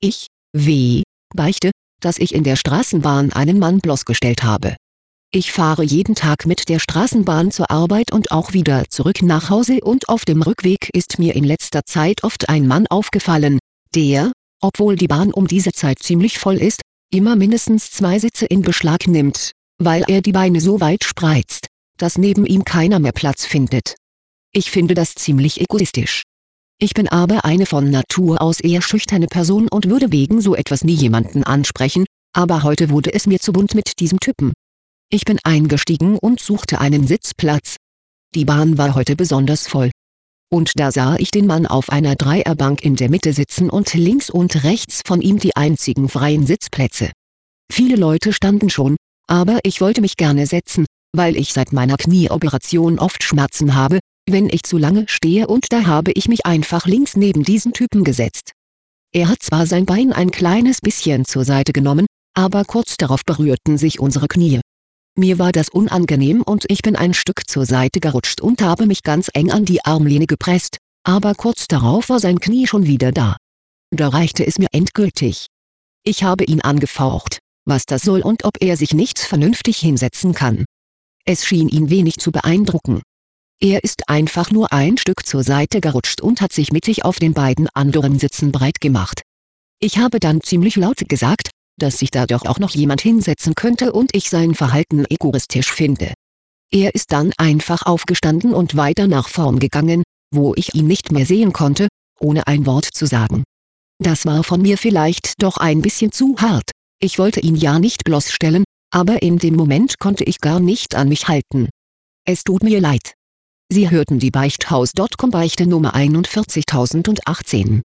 Ich, beichte, dass ich in der Straßenbahn einen Mann bloßgestellt habe. Ich fahre jeden Tag mit der Straßenbahn zur Arbeit und auch wieder zurück nach Hause und auf dem Rückweg ist mir in letzter Zeit oft ein Mann aufgefallen, der, obwohl die Bahn um diese Zeit ziemlich voll ist, immer mindestens 2 Sitze in Beschlag nimmt, weil er die Beine so weit spreizt, dass neben ihm keiner mehr Platz findet. Ich finde das ziemlich egoistisch. Ich bin aber eine von Natur aus eher schüchterne Person und würde wegen so etwas nie jemanden ansprechen, aber heute wurde es mir zu bunt mit diesem Typen. Ich bin eingestiegen und suchte einen Sitzplatz. Die Bahn war heute besonders voll. Und da sah ich den Mann auf einer Dreierbank in der Mitte sitzen und links und rechts von ihm die einzigen freien Sitzplätze. Viele Leute standen schon, aber ich wollte mich gerne setzen, weil ich seit meiner Knieoperation oft Schmerzen habe, wenn ich zu lange stehe, und da habe ich mich einfach links neben diesen Typen gesetzt. Er hat zwar sein Bein ein kleines bisschen zur Seite genommen, aber kurz darauf berührten sich unsere Knie. Mir war das unangenehm und ich bin ein Stück zur Seite gerutscht und habe mich ganz eng an die Armlehne gepresst, aber kurz darauf war sein Knie schon wieder da. Da reichte es mir endgültig. Ich habe ihn angefaucht, was das soll und ob er sich nicht vernünftig hinsetzen kann. Es schien ihn wenig zu beeindrucken. Er ist einfach nur ein Stück zur Seite gerutscht und hat sich mittig auf den beiden anderen Sitzen breit gemacht. Ich habe dann ziemlich laut gesagt, dass sich da doch auch noch jemand hinsetzen könnte und ich sein Verhalten egoistisch finde. Er ist dann einfach aufgestanden und weiter nach vorn gegangen, wo ich ihn nicht mehr sehen konnte, ohne ein Wort zu sagen. Das war von mir vielleicht doch ein bisschen zu hart, ich wollte ihn ja nicht bloßstellen, aber in dem Moment konnte ich gar nicht an mich halten. Es tut mir leid. Sie hörten die Beichthaus.com Beichte Nummer 41018.